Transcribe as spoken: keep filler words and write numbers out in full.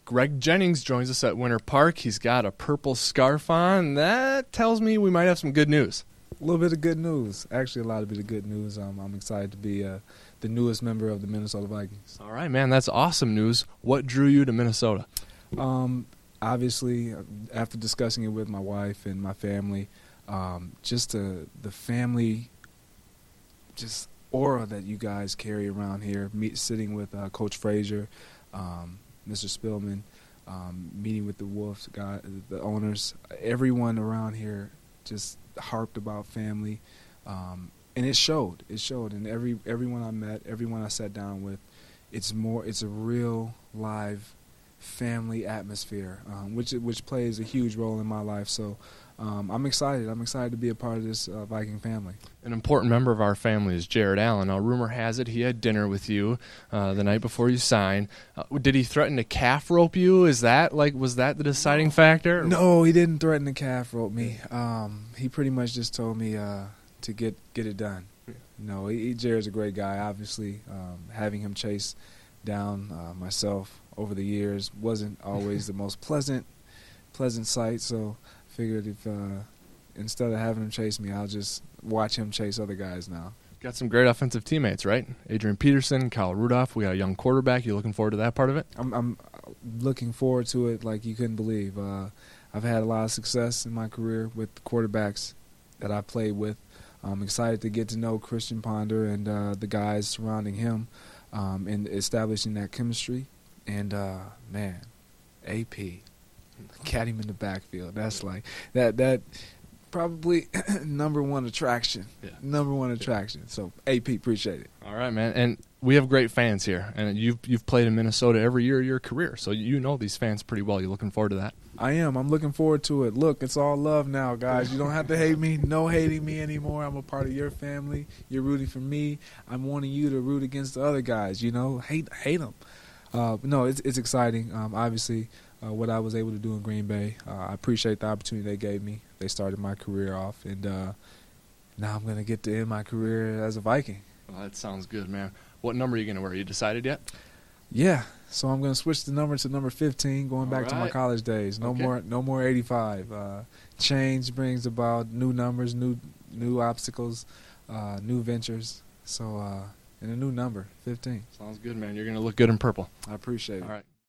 Greg Jennings joins us at Winter Park. He's got a purple scarf on. That tells me we might have some good news. A little bit of good news. Actually, a lot of bit of good news. Um, I'm excited to be uh, the newest member of the Minnesota Vikings. All right, man. That's awesome news. What drew you to Minnesota? Um, obviously, after discussing it with my wife and my family, um, just the, the family just aura that you guys carry around here, meet, sitting with uh, Coach Frazier, um, Mister Spillman, um, meeting with the Wolves, guy, the owners, everyone around here just harped about family, um, and it showed. It showed, and every everyone I met, everyone I sat down with, it's more. It's a real live family atmosphere, um, which which plays a huge role in my life. So um, I'm excited. I'm excited to be a part of this uh, Viking family. An important member of our family is Jared Allen. Now, rumor has it he had dinner with you uh, the night before you signed. Uh, did he threaten to calf rope you? Is that like was that the deciding factor? No, he didn't threaten to calf rope me. Um, he pretty much just told me uh, to get get it done. Yeah. No, he, he, Jared's a great guy. Obviously, um, having him chase down uh, myself over the years wasn't always the most pleasant pleasant sight. So I figured if uh, instead of having him chase me, I'll just watch him chase other guys now. Got some great offensive teammates, right? Adrian Peterson, Kyle Rudolph. We got a young quarterback. You looking forward to that part of it? I'm, I'm looking forward to it like you couldn't believe. Uh, I've had a lot of success in my career with the quarterbacks that I played with. I'm excited to get to know Christian Ponder and uh, the guys surrounding him um, and establishing that chemistry. And, uh, man, A P, cat him in the backfield. That's like that. That probably number one attraction. Yeah. Number one attraction. Yeah. So A P, appreciate it. All right, man. And we have great fans here, and you've you've played in Minnesota every year of your career, so you know these fans pretty well. You looking forward to that? I am. I'm looking forward to it. Look, it's all love now, guys. You don't have to hate me. No hating me anymore. I'm a part of your family. You're rooting for me. I'm wanting you to root against the other guys. You know, hate hate them. Uh, no, it's it's exciting. Um, obviously, uh, what I was able to do in Green Bay, uh, I appreciate the opportunity they gave me. They started my career off, and uh, now I'm going to get to end my career as a Viking. Well, that sounds good, man. What number are you going to wear? You decided yet? Yeah, so I'm going to switch the number to number fifteen, going All back right. to my college days. No okay. more, no more eighty-five. Uh, change brings about new numbers, new new obstacles, uh, new ventures. So. Uh, And a new number, fifteen. Sounds good, man. You're going to look good in purple. I appreciate it. All right.